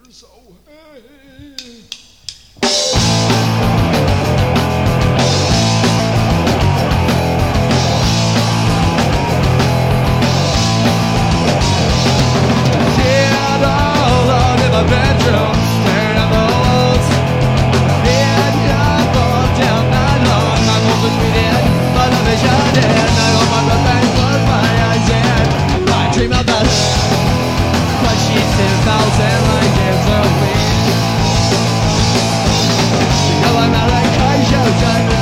So hey. Get all alone in my bedroom, staring at the walls. Been up all down night long. My goals are treated, but I'm visioning. I hold my breath and close my eyes and I dream of us. But she's 2,000 light years away. So I'm out like I showed